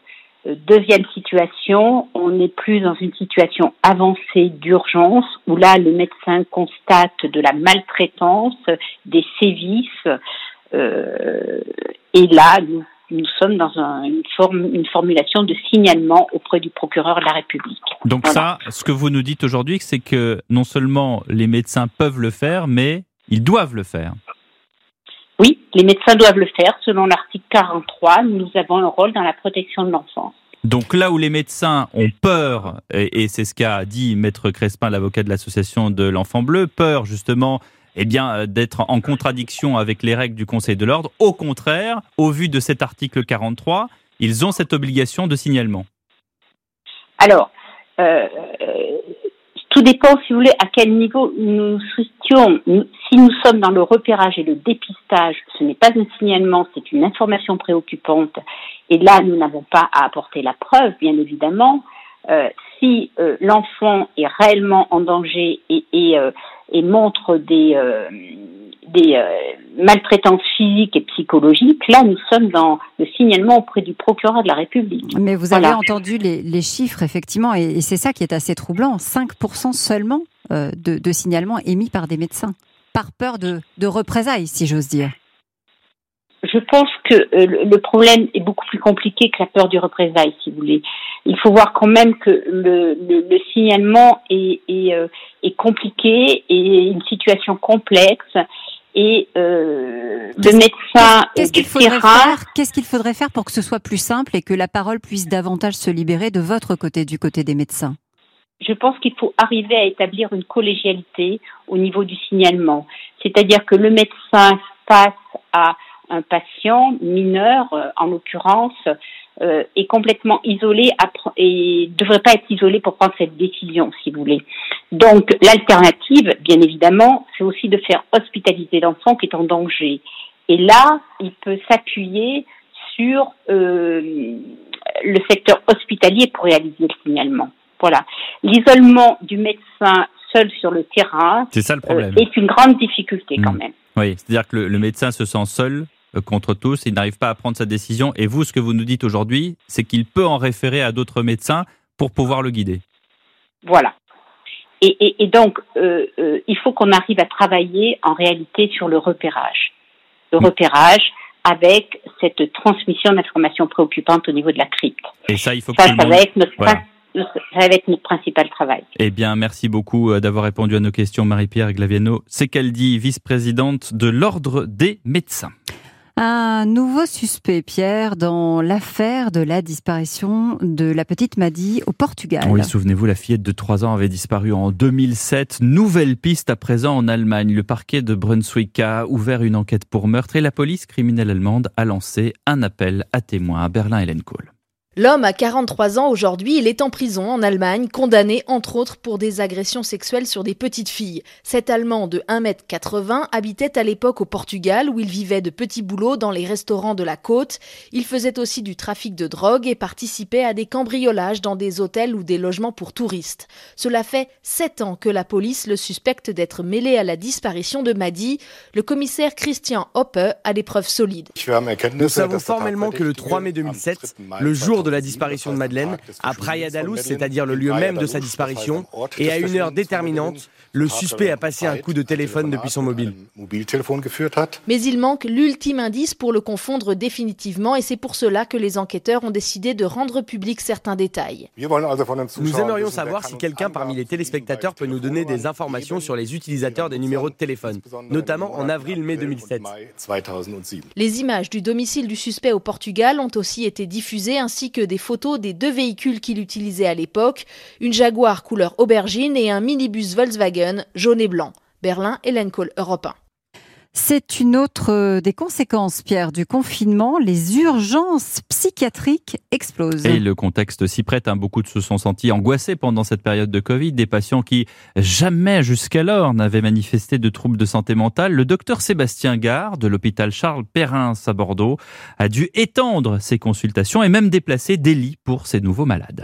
Deuxième situation, on n'est plus dans une situation avancée d'urgence où là, le médecin constate de la maltraitance, des sévices, euh, et là, nous, nous sommes dans un, une, forme, une formulation de signalement auprès du procureur de la République. Donc voilà. Ça, ce que vous nous dites aujourd'hui, c'est que non seulement les médecins peuvent le faire, mais ils doivent le faire. Oui, les médecins doivent le faire. Selon l'article quarante-trois, nous avons un rôle dans la protection de l'enfance. Donc là où les médecins ont peur, et, et c'est ce qu'a dit Maître Crespin, l'avocat de l'association de l'Enfant Bleu, peur justement eh bien, d'être en contradiction avec les règles du Conseil de l'Ordre, au contraire, au vu de cet article quarante-trois, ils ont cette obligation de signalement. Alors, euh, tout dépend, si vous voulez, à quel niveau nous souhaitions. Si nous sommes dans le repérage et le dépistage, ce n'est pas un signalement, c'est une information préoccupante. Et là, nous n'avons pas à apporter la preuve, bien évidemment. Euh, si euh, l'enfant est réellement en danger et, et, euh, et montre des, euh, des euh, maltraitances physiques et psychologiques, là, nous sommes dans le signalement auprès du procureur de la République. Mais vous avez voilà. entendu les, les chiffres, effectivement, et, et c'est ça qui est assez troublant. cinq pour cent seulement euh, de, de signalements émis par des médecins, par peur de, de représailles, si j'ose dire. Je pense que euh, le problème est beaucoup plus compliqué que la peur du représailles, si vous voulez. Il faut voir quand même que le, le, le signalement est, est, euh, est compliqué et une situation complexe. Et euh, le médecin qu'est-ce qu'il faudrait faire Qu'est-ce qu'il faudrait faire pour que ce soit plus simple et que la parole puisse davantage se libérer de votre côté, du côté des médecins? Je pense qu'il faut arriver à établir une collégialité au niveau du signalement. C'est-à-dire que le médecin face à un patient mineur, euh, en l'occurrence, euh, est complètement isolé et devrait pas être isolé pour prendre cette décision, si vous voulez. Donc, l'alternative, bien évidemment, c'est aussi de faire hospitaliser l'enfant qui est en danger. Et là, il peut s'appuyer sur euh, le secteur hospitalier pour réaliser le signalement. Voilà. L'isolement du médecin seul sur le terrain c'est ça le problème. Euh, est une grande difficulté quand mmh. même. Oui, c'est-à-dire que le, le médecin se sent seul contre tous, il n'arrive pas à prendre sa décision. Et vous, ce que vous nous dites aujourd'hui, c'est qu'il peut en référer à d'autres médecins pour pouvoir le guider. Voilà. Et, et, et donc, euh, euh, il faut qu'on arrive à travailler en réalité sur le repérage. Le mmh. repérage avec cette transmission d'informations préoccupantes au niveau de la crypte. Et ça, il faut que ça, tout le ça monde... va être notre voilà. Ça va être notre principal travail. Eh bien, merci beaucoup d'avoir répondu à nos questions, Marie-Pierre Glaviano. C'est qu'elle dit vice-présidente de l'Ordre des médecins. Un nouveau suspect, Pierre, dans l'affaire de la disparition de la petite Madi au Portugal. Oui, souvenez-vous, la fillette de trois ans avait disparu en deux mille sept. Nouvelle piste à présent en Allemagne. Le parquet de Brunswick a ouvert une enquête pour meurtre et la police criminelle allemande a lancé un appel à témoins à Berlin. Hélène Kohl. L'homme a quarante-trois ans aujourd'hui, il est en prison en Allemagne, condamné entre autres pour des agressions sexuelles sur des petites filles. Cet Allemand de un mètre quatre-vingts habitait à l'époque au Portugal où il vivait de petits boulots dans les restaurants de la côte. Il faisait aussi du trafic de drogue et participait à des cambriolages dans des hôtels ou des logements pour touristes. Cela fait sept ans que la police le suspecte d'être mêlé à la disparition de Madi. Le commissaire Christian Hoppe a des preuves solides. Nous savons formellement que le trois mai deux mille sept, le jour de de la disparition de Madeleine, à Praia da Luz, c'est-à-dire le lieu même de sa disparition, et à une heure déterminante, le suspect a passé un coup de téléphone depuis son mobile. Mais il manque l'ultime indice pour le confondre définitivement, et c'est pour cela que les enquêteurs ont décidé de rendre public certains détails. Nous aimerions savoir si quelqu'un parmi les téléspectateurs peut nous donner des informations sur les utilisateurs des numéros de téléphone, notamment en avril-mai deux mille sept. Les images du domicile du suspect au Portugal ont aussi été diffusées, ainsi que des photos des deux véhicules qu'il utilisait à l'époque, une Jaguar couleur aubergine et un minibus Volkswagen jaune et blanc. Berlin, Hélène Kohl, Europe un. C'est une autre des conséquences, Pierre, du confinement. Les urgences psychiatriques explosent. Et le contexte s'y prête. Hein. Beaucoup se sont sentis angoissés pendant cette période de Covid. Des patients qui, jamais jusqu'alors, n'avaient manifesté de troubles de santé mentale. Le docteur Sébastien Gare, de l'hôpital Charles Perrins à Bordeaux, a dû étendre ses consultations et même déplacer des lits pour ces nouveaux malades.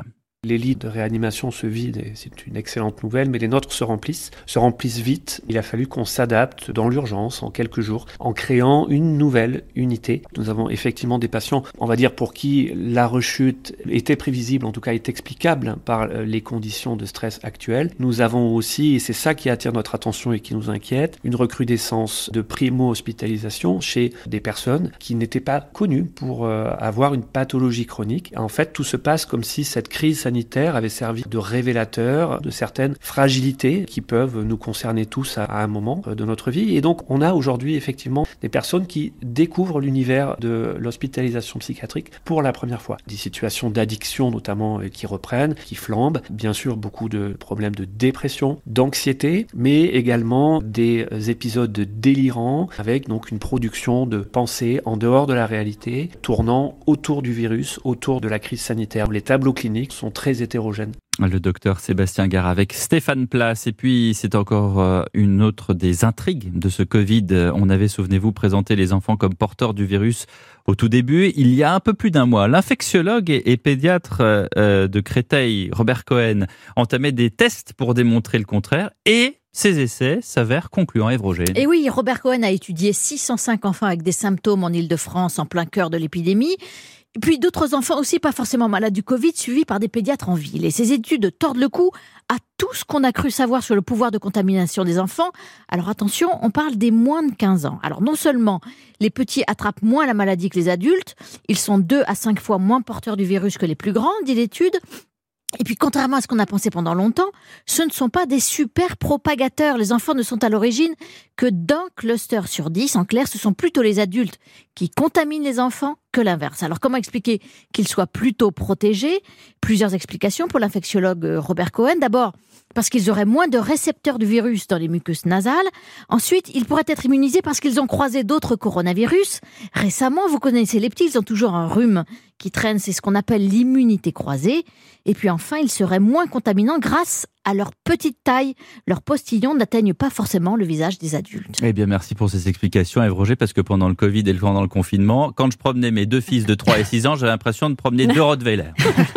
Les lits de réanimation se vident et c'est une excellente nouvelle, mais les nôtres se remplissent, se remplissent vite. Il a fallu qu'on s'adapte dans l'urgence en quelques jours en créant une nouvelle unité. Nous avons effectivement des patients, on va dire, pour qui la rechute était prévisible, en tout cas est explicable par les conditions de stress actuelles. Nous avons aussi, et c'est ça qui attire notre attention et qui nous inquiète, une recrudescence de primo-hospitalisation chez des personnes qui n'étaient pas connues pour euh, avoir une pathologie chronique. En fait, tout se passe comme si cette crise sanitaire avait servi de révélateur de certaines fragilités qui peuvent nous concerner tous à, à un moment de notre vie. Et donc, on a aujourd'hui effectivement des personnes qui découvrent l'univers de l'hospitalisation psychiatrique pour la première fois. Des situations d'addiction notamment qui reprennent, qui flambent. Bien sûr, beaucoup de problèmes de dépression, d'anxiété, mais également des épisodes délirants avec donc une production de pensées en dehors de la réalité, tournant autour du virus, autour de la crise sanitaire. Les tableaux cliniques sont très hétérogène. Le docteur Sébastien Gare avec Stéphane Place. Et puis, c'est encore une autre des intrigues de ce Covid. On avait, souvenez-vous, présenté les enfants comme porteurs du virus au tout début. Il y a un peu plus d'un mois, l'infectiologue et pédiatre de Créteil, Robert Cohen, entamait des tests pour démontrer le contraire et ces essais s'avèrent concluants. Ève Roger. Et oui, Robert Cohen a étudié six cent cinq enfants avec des symptômes en Île-de-France en plein cœur de l'épidémie. Et puis d'autres enfants aussi pas forcément malades du Covid, suivis par des pédiatres en ville. Et ces études tordent le cou à tout ce qu'on a cru savoir sur le pouvoir de contamination des enfants. Alors attention, on parle des moins de quinze ans. Alors non seulement les petits attrapent moins la maladie que les adultes, ils sont deux à cinq fois moins porteurs du virus que les plus grands, dit l'étude. Et puis, contrairement à ce qu'on a pensé pendant longtemps, ce ne sont pas des super propagateurs. Les enfants ne sont à l'origine que d'un cluster sur dix. En clair, ce sont plutôt les adultes qui contaminent les enfants que l'inverse. Alors, comment expliquer qu'ils soient plutôt protégés ? Plusieurs explications pour l'infectiologue Robert Cohen. D'abord, parce qu'ils auraient moins de récepteurs du virus dans les muqueuses nasales. Ensuite, ils pourraient être immunisés parce qu'ils ont croisé d'autres coronavirus. Récemment, vous connaissez les petits, ils ont toujours un rhume qui traîne, c'est ce qu'on appelle l'immunité croisée. Et puis enfin, ils seraient moins contaminants grâce à leur petite taille. Leurs postillons n'atteignent pas forcément le visage des adultes. Eh bien, merci pour ces explications, Ève Roger, parce que pendant le Covid et pendant le confinement, quand je promenais mes deux fils de trois et six ans, j'avais l'impression de promener deux Rottweiler.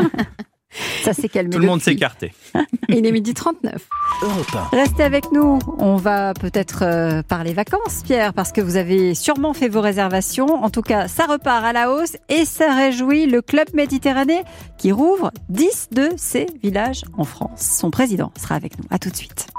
Ça s'est calmé. Tout le monde s'écartait. Il est midi trente-neuf. Restez avec nous. On va peut-être euh, parler vacances, Pierre, parce que vous avez sûrement fait vos réservations. En tout cas, ça repart à la hausse et ça réjouit le Club Méditerranée qui rouvre dix de ses villages en France. Son président sera avec nous. À tout de suite.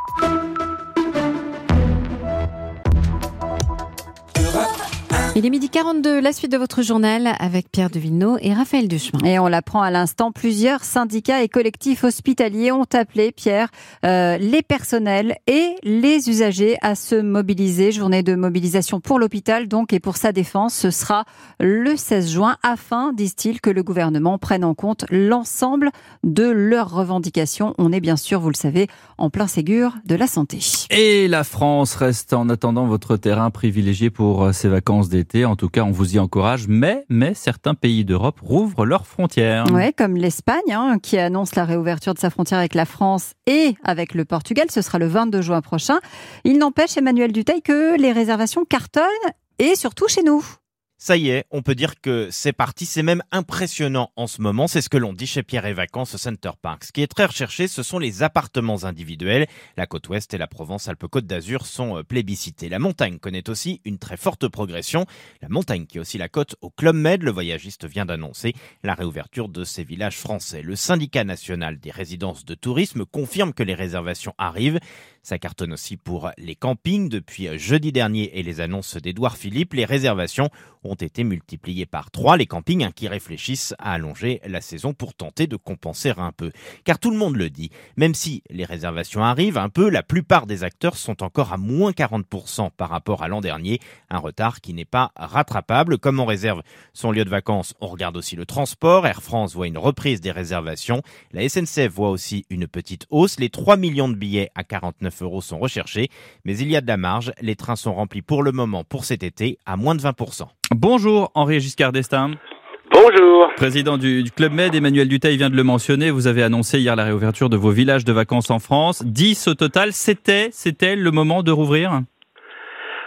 Il est midi quarante-deux, la suite de votre journal avec Pierre Devillenot et Raphaël Duchemin. Et on l'apprend à l'instant, plusieurs syndicats et collectifs hospitaliers ont appelé, Pierre, euh, les personnels et les usagers à se mobiliser. Journée de mobilisation pour l'hôpital donc et pour sa défense. Ce sera le seize juin afin, disent-ils, que le gouvernement prenne en compte l'ensemble de leurs revendications. On est bien sûr, vous le savez, en plein Ségur de la santé. Et la France reste en attendant votre terrain privilégié pour ses vacances d'été. En tout cas, on vous y encourage, mais, mais certains pays d'Europe rouvrent leurs frontières. Oui, comme l'Espagne, hein, qui annonce la réouverture de sa frontière avec la France et avec le Portugal. Ce sera le vingt-deux juin prochain. Il n'empêche, Emmanuel Dutheil, que les réservations cartonnent et surtout chez nous. Ça y est, on peut dire que c'est parti, c'est même impressionnant en ce moment, c'est ce que l'on dit chez Pierre et Vacances au Center Park. Ce qui est très recherché, ce sont les appartements individuels. La côte ouest et la Provence-Alpes-Côte d'Azur sont plébiscités. La montagne connaît aussi une très forte progression. La montagne qui est aussi la côte au Club Med, le voyagiste vient d'annoncer la réouverture de ces villages français. Le syndicat national des résidences de tourisme confirme que les réservations arrivent. Ça cartonne aussi pour les campings. Depuis jeudi dernier et les annonces d'Édouard Philippe, les réservations ont été multipliées par trois. Les campings hein, qui réfléchissent à allonger la saison pour tenter de compenser un peu. Car tout le monde le dit, même si les réservations arrivent un peu, la plupart des acteurs sont encore à moins quarante pour cent par rapport à l'an dernier. Un retard qui n'est pas rattrapable. Comme on réserve son lieu de vacances, on regarde aussi le transport. Air France voit une reprise des réservations. La S N C F voit aussi une petite hausse. Les trois millions de billets à quarante-neuf euros sont recherchés, mais il y a de la marge. Les trains sont remplis pour le moment pour cet été à moins de vingt pour cent. Bonjour Henri Giscard d'Estaing. Bonjour. Président du, du Club Med, Emmanuel Dutheil vient de le mentionner. Vous avez annoncé hier la réouverture de vos villages de vacances en France. dix au total. C'était, c'était le moment de rouvrir ?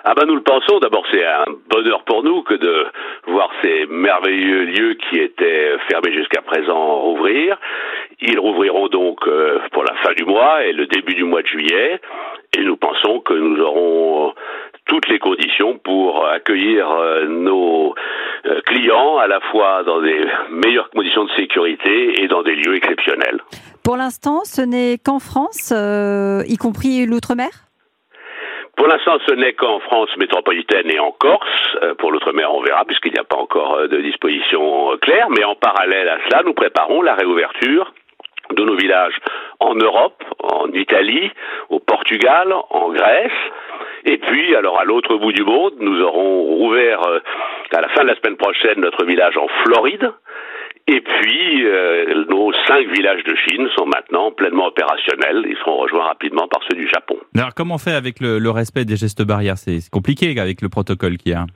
Ah ben nous le pensons, d'abord c'est un bonheur pour nous que de voir ces merveilleux lieux qui étaient fermés jusqu'à présent rouvrir. Ils rouvriront donc euh, pour la fin du mois et le début du mois de juillet et nous pensons que nous aurons toutes les conditions pour accueillir euh, nos euh, clients à la fois dans des meilleures conditions de sécurité et dans des lieux exceptionnels. Pour l'instant, ce n'est qu'en France, euh, y compris l'outre-mer ? Pour l'instant, ce n'est qu'en France métropolitaine et en Corse. Euh, pour l'outre-mer, on verra, puisqu'il n'y a pas encore euh, de disposition euh, claire. Mais en parallèle à cela, nous préparons la réouverture de nos villages en Europe, en Italie, au Portugal, en Grèce. Et puis, alors à l'autre bout du monde, nous aurons rouvert euh, à la fin de la semaine prochaine notre village en Floride. Et puis, euh, nos cinq villages de Chine sont maintenant pleinement opérationnels. Ils seront rejoints rapidement par ceux du Japon. Alors, comment on fait avec le, le respect des gestes barrières ? C'est, c'est compliqué avec le protocole qu'il y a.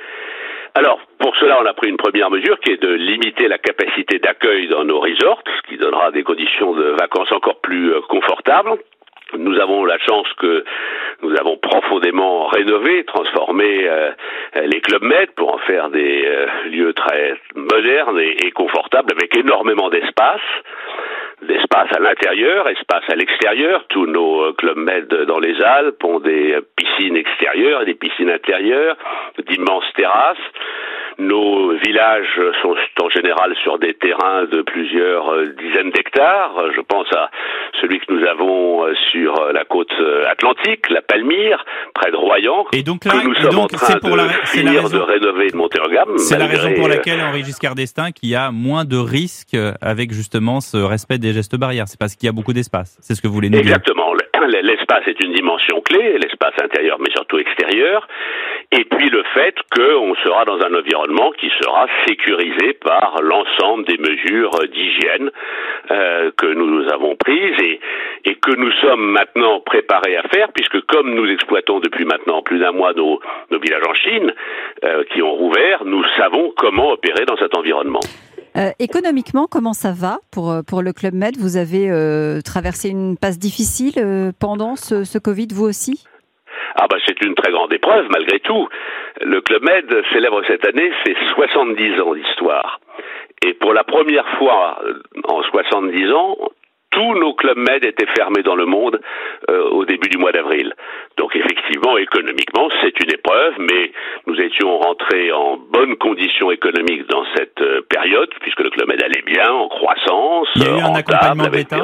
Alors, pour cela, on a pris une première mesure qui est de limiter la capacité d'accueil dans nos resorts, ce qui donnera des conditions de vacances encore plus euh, confortables. Nous avons la chance que nous avons profondément rénové, transformé euh, les Club Med pour en faire des euh, lieux très modernes et, et confortables avec énormément d'espace. D'espace à l'intérieur, espace à l'extérieur. Tous nos euh, Club Med dans les Alpes ont des euh, piscines extérieures et des piscines intérieures, d'immenses terrasses. Nos villages sont en général sur des terrains de plusieurs euh, dizaines d'hectares. Je pense à celui que nous avons euh, sur la côte atlantique, la Palmyre, près de Royan, et donc là, que nous sommes donc, en train pour de la, finir raison, de rénover et de monter en gamme. C'est malgré, la raison pour laquelle Henri Giscard d'Estaing qu'il y a moins de risques avec justement ce respect des gestes barrières. C'est parce qu'il y a beaucoup d'espace. C'est ce que vous voulez nous dire. Exactement. L'espace est une dimension clé, l'espace intérieur mais surtout extérieur, et puis le fait qu'on sera dans un environnement qui sera sécurisé par l'ensemble des mesures d'hygiène euh, que nous avons prises et, et que nous sommes maintenant préparés à faire, puisque comme nous exploitons depuis maintenant plus d'un mois nos, nos villages en Chine euh, qui ont rouvert, nous savons comment opérer dans cet environnement. Euh, économiquement, comment ça va pour, pour le Club Med ? Vous avez euh, traversé une passe difficile euh, pendant ce, ce Covid, vous aussi ? Ah bah c'est une très grande épreuve malgré tout. Le Club Med célèbre cette année ses soixante-dix ans d'histoire. Et pour la première fois en soixante-dix ans, tous nos Club Med étaient fermés dans le monde euh, au début du mois d'avril. Donc effectivement, économiquement, c'est une épreuve, mais nous étions rentrés en bonnes conditions économiques dans cette euh, période, puisque le Club Med allait bien, en croissance. Il y a eu un accompagnement de l'État ?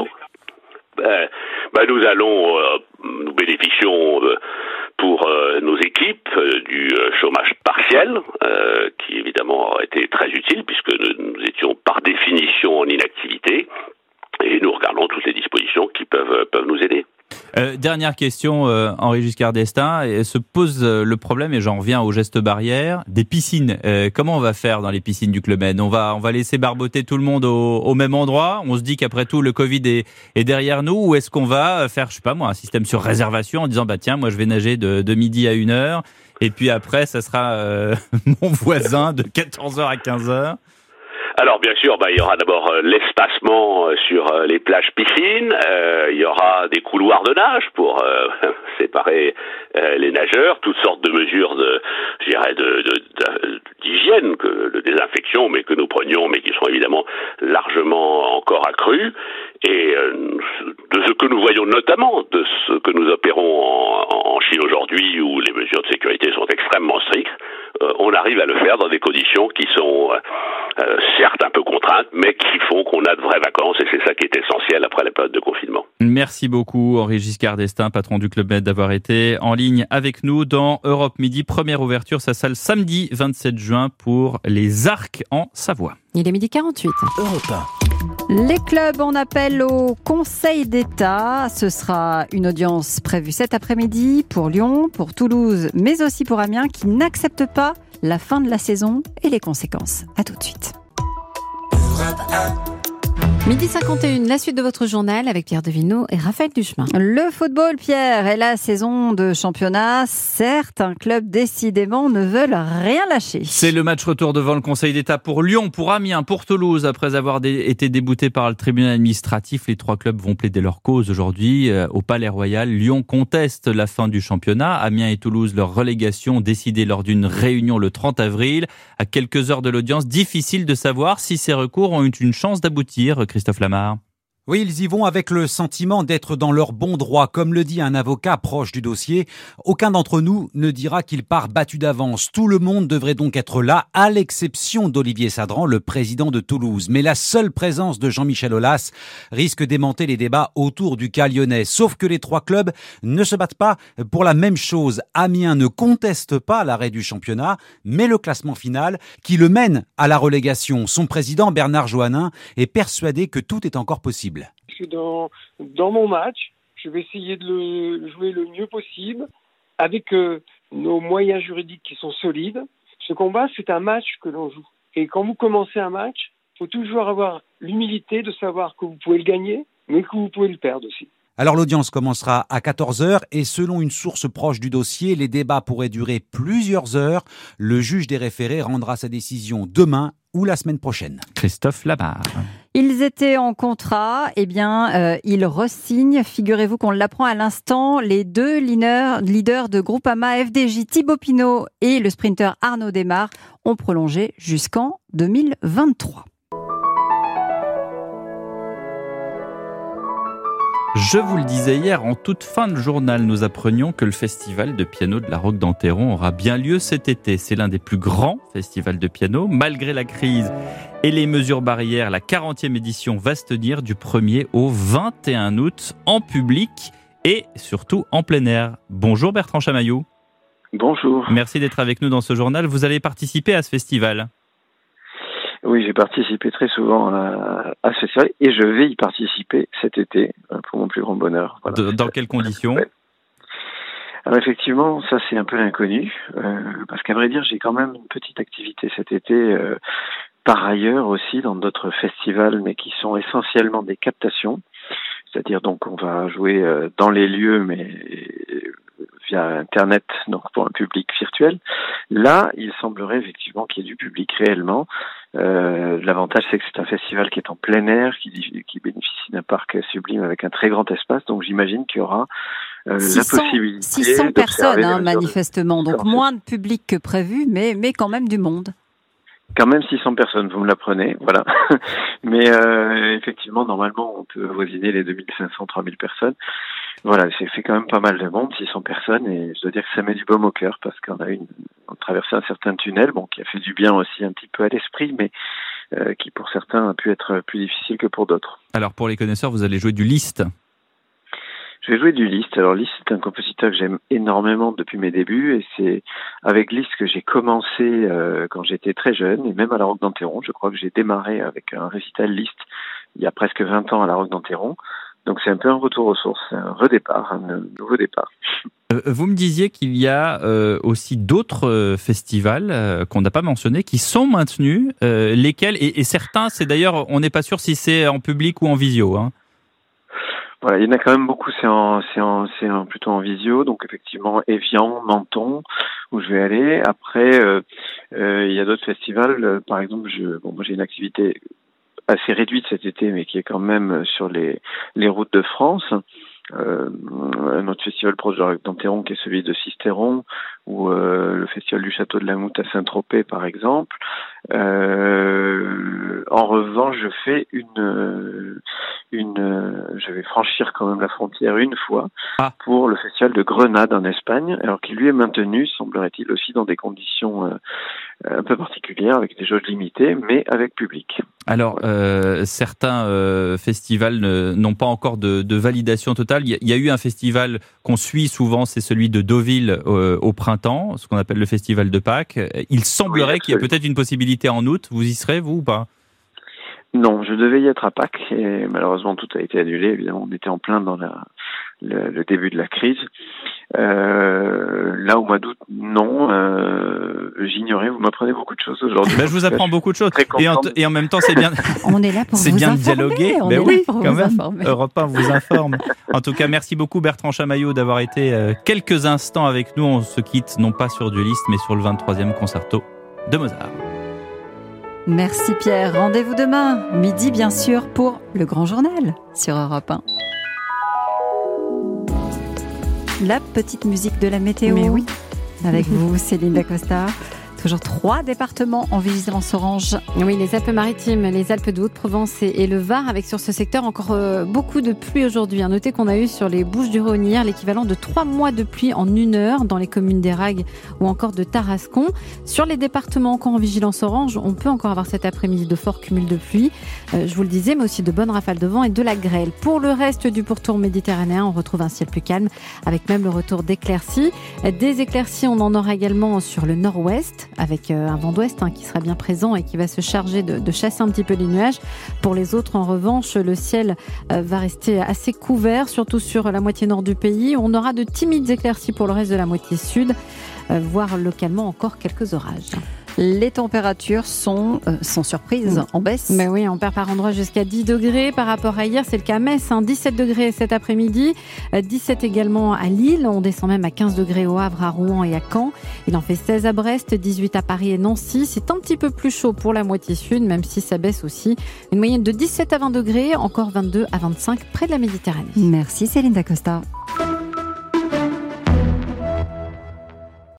Ben, ben nous allons, euh, nous bénéficions euh, pour euh, nos équipes euh, du euh, chômage partiel, euh, qui évidemment a été très utile, puisque nous, nous étions par définition en inactivité. Et nous regardons toutes les dispositions qui peuvent, peuvent nous aider. Euh, dernière question, euh, Henri Giscard d'Estaing, se pose euh, le problème, et j'en reviens aux gestes barrières, des piscines. Euh, comment on va faire dans les piscines du Club Med ? On va, on va laisser barboter tout le monde au, au même endroit ? On se dit qu'après tout, le Covid est, est derrière nous ? Ou est-ce qu'on va faire, je sais pas moi, un système sur réservation en disant, bah tiens, moi je vais nager de, de midi à une heure, et puis après, ça sera euh, mon voisin de quatorze heures à quinze heures ? Alors bien sûr, bah, il y aura d'abord euh, l'espacement euh, sur euh, les plages piscines, euh, il y aura des couloirs de nage pour euh, séparer euh, les nageurs, toutes sortes de mesures de, je dirais, de, de, de, d'hygiène, que, de désinfection, mais que nous prenions, mais qui sont évidemment largement encore accrues, et euh, de ce que nous voyons notamment, de ce que nous opérons en, en Chine aujourd'hui, où les mesures de sécurité sont extrêmement strictes, euh, on arrive à le faire dans des conditions qui sont euh, euh, certes un peu contraintes, mais qui font qu'on a de vraies vacances, et c'est ça qui est essentiel après la période de confinement. Merci beaucoup Henri Giscard d'Estaing, patron du Club Med, d'avoir été en ligne avec nous dans Europe Midi. Première ouverture, sa salle samedi vingt-sept juin pour les Arcs en Savoie. Il est midi quarante-huit. Europe un. Les clubs en appel au Conseil d'État. Ce sera une audience prévue cet après-midi pour Lyon, pour Toulouse, mais aussi pour Amiens, qui n'acceptent pas la fin de la saison et les conséquences. À tout de suite. midi cinquante et un, la suite de votre journal avec Pierre Devineau et Raphaël Duchemin. Le football, Pierre, est la saison de championnat. Certains clubs, décidément, ne veulent rien lâcher. C'est le match retour devant le Conseil d'État pour Lyon, pour Amiens, pour Toulouse. Après avoir dé- été déboutés par le tribunal administratif, les trois clubs vont plaider leur cause aujourd'hui euh, au Palais Royal. Lyon conteste la fin du championnat. Amiens et Toulouse, leur relégation décidée lors d'une réunion le trente avril. À quelques heures de l'audience, difficile de savoir si ces recours ont eu une chance d'aboutir. Christophe Lamar. Oui, ils y vont avec le sentiment d'être dans leur bon droit. Comme le dit un avocat proche du dossier, aucun d'entre nous ne dira qu'il part battu d'avance. Tout le monde devrait donc être là, à l'exception d'Olivier Sadran, le président de Toulouse. Mais la seule présence de Jean-Michel Aulas risque d'aimanter les débats autour du cas lyonnais. Sauf que les trois clubs ne se battent pas pour la même chose. Amiens ne conteste pas l'arrêt du championnat, mais le classement final qui le mène à la relégation. Son président, Bernard Joannin, est persuadé que tout est encore possible. Je suis dans, dans mon match, je vais essayer de le jouer le mieux possible avec euh, nos moyens juridiques qui sont solides. Ce combat, c'est un match que l'on joue. Et quand vous commencez un match, il faut toujours avoir l'humilité de savoir que vous pouvez le gagner, mais que vous pouvez le perdre aussi. Alors l'audience commencera à quatorze heures et selon une source proche du dossier, les débats pourraient durer plusieurs heures. Le juge des référés rendra sa décision demain ou la semaine prochaine. Christophe Labarre. Ils étaient en contrat, eh bien, euh, ils re-signent. Figurez-vous qu'on l'apprend à l'instant. Les deux leaders, leaders de Groupama F D J, Thibaut Pinot et le sprinter Arnaud Démare, ont prolongé jusqu'en deux mille vingt-trois. Je vous le disais hier, en toute fin de journal, nous apprenions que le festival de piano de la Roque d'Enterron aura bien lieu cet été. C'est l'un des plus grands festivals de piano. Malgré la crise et les mesures barrières, la quarantième édition va se tenir du premier au vingt et un août en public et surtout en plein air. Bonjour Bertrand Chamaillou. Bonjour. Merci d'être avec nous dans ce journal. Vous allez participer à ce festival. Oui, j'ai participé très souvent à, à ce festival et je vais y participer cet été, pour mon plus grand bonheur. Voilà. De, dans quelles conditions ? Alors effectivement, ça c'est un peu l'inconnu, euh, parce qu'à vrai dire, j'ai quand même une petite activité cet été, euh, par ailleurs aussi dans d'autres festivals, mais qui sont essentiellement des captations. C'est-à-dire donc on va jouer euh, dans les lieux, mais via Internet, donc pour un public virtuel. Là, il semblerait effectivement qu'il y ait du public réellement. Euh, l'avantage, c'est que c'est un festival qui est en plein air, qui, qui bénéficie d'un parc sublime avec un très grand espace. Donc j'imagine qu'il y aura euh, six cents, la possibilité six cents personnes, hein, manifestement. De... Donc moins de public que prévu, mais, mais quand même du monde. Quand même six cents personnes, vous me l'apprenez, voilà. Mais euh, effectivement, normalement, on peut voisiner les deux mille cinq cents, trois mille personnes. Voilà, c'est fait quand même pas mal de monde, six cents personnes, et je dois dire que ça met du baume au cœur, parce qu'on a une, on a traversé un certain tunnel, bon, qui a fait du bien aussi un petit peu à l'esprit, mais euh, qui pour certains a pu être plus difficile que pour d'autres. Alors pour les connaisseurs, vous allez jouer du Liszt. Je vais jouer du Liszt. Alors Liszt, c'est un compositeur que j'aime énormément depuis mes débuts, et c'est avec Liszt que j'ai commencé euh, quand j'étais très jeune, et même à la Roque d'Enterron. Je crois que j'ai démarré avec un récital Liszt il y a presque vingt ans à la Roque d'Enterron. Donc c'est un peu un retour aux sources, un redépart, un nouveau départ. Vous me disiez qu'il y a euh, aussi d'autres euh, festivals euh, qu'on n'a pas mentionnés qui sont maintenus, euh, lesquels, et, et certains, c'est d'ailleurs, on n'est pas sûr si c'est en public ou en visio, hein. Voilà, il y en a quand même beaucoup, c'est en, c'est en, c'est en, plutôt en visio, donc effectivement Évian, Menton, où je vais aller. Après, euh, euh, il y a d'autres festivals, euh, par exemple, je, bon, moi j'ai une activité assez réduite cet été, mais qui est quand même sur les, les routes de France. Euh, un autre festival proche de la Roque d'Enterron qui est celui de Sisteron, ou euh, le festival du Château de la Moute à Saint-Tropez par exemple. Euh, en revanche, je fais une, une, je vais franchir quand même la frontière une fois ah. pour le festival de Grenade en Espagne, alors qu'il lui est maintenu, semblerait-il aussi dans des conditions euh, un peu particulières, avec des jauges limitées, mais avec public. Alors, euh, certains euh, festivals ne, n'ont pas encore de, de validation totale. Il y, a, il y a eu un festival qu'on suit souvent, c'est celui de Deauville euh, au printemps, ce qu'on appelle le festival de Pâques. Il semblerait oui, qu'il y ait peut-être une possibilité en août. Vous y serez, vous, ou pas ? Non, je devais y être à Pâques, et malheureusement tout a été annulé. Évidemment, on était en plein dans la, le, le début de la crise. Euh, là, au mois d'août, non. Euh, j'ignorais. Vous m'apprenez beaucoup de choses aujourd'hui. Ben, je vous apprends beaucoup de choses. Et en, et en même temps, c'est bien. On est là pour c'est vous bien informer. de dialoguer. On ben est oui, là pour quand vous même. informer. Europe un vous informe. En tout cas, merci beaucoup Bertrand Chamaillot d'avoir été euh, quelques instants avec nous. On se quitte non pas sur du Liszt, mais sur le vingt-troisième concerto de Mozart. Merci Pierre. Rendez-vous demain, midi bien sûr, pour le Grand Journal sur Europe un. La petite musique de la météo. Mais oui. Avec vous, Céline Dacosta. Toujours trois départements en vigilance orange. Oui, les Alpes-Maritimes, les Alpes de Haute-Provence et, et le Var, avec sur ce secteur encore euh, beaucoup de pluie aujourd'hui. À noter qu'on a eu sur les Bouches-du-Rhône hier l'équivalent de trois mois de pluie en une heure dans les communes d'Eyragues ou encore de Tarascon. Sur les départements encore en vigilance orange, on peut encore avoir cet après-midi de forts cumuls de pluie. Euh, je vous le disais, mais aussi de bonnes rafales de vent et de la grêle. Pour le reste du pourtour méditerranéen, on retrouve un ciel plus calme avec même le retour d'éclaircies. Des éclaircies, on en aura également sur le nord-ouest, avec un vent d'ouest hein, qui sera bien présent et qui va se charger de, de chasser un petit peu les nuages. Pour les autres, en revanche, le ciel euh, va rester assez couvert, surtout sur la moitié nord du pays. On aura de timides éclaircies pour le reste de la moitié sud, euh, voire localement encore quelques orages. Les températures sont euh, sans surprise mmh. en baisse. Ben oui, on perd par endroits jusqu'à dix degrés par rapport à hier. C'est le cas à Metz, hein, dix-sept degrés cet après-midi, euh, dix-sept également à Lille. On descend même à quinze degrés au Havre, à Rouen et à Caen. Il en fait seize à Brest, dix-huit à Paris et Nancy. C'est un petit peu plus chaud pour la moitié sud, même si ça baisse aussi. Une moyenne de dix-sept à vingt degrés, encore vingt-deux à vingt-cinq près de la Méditerranée. Merci Céline Dacosta.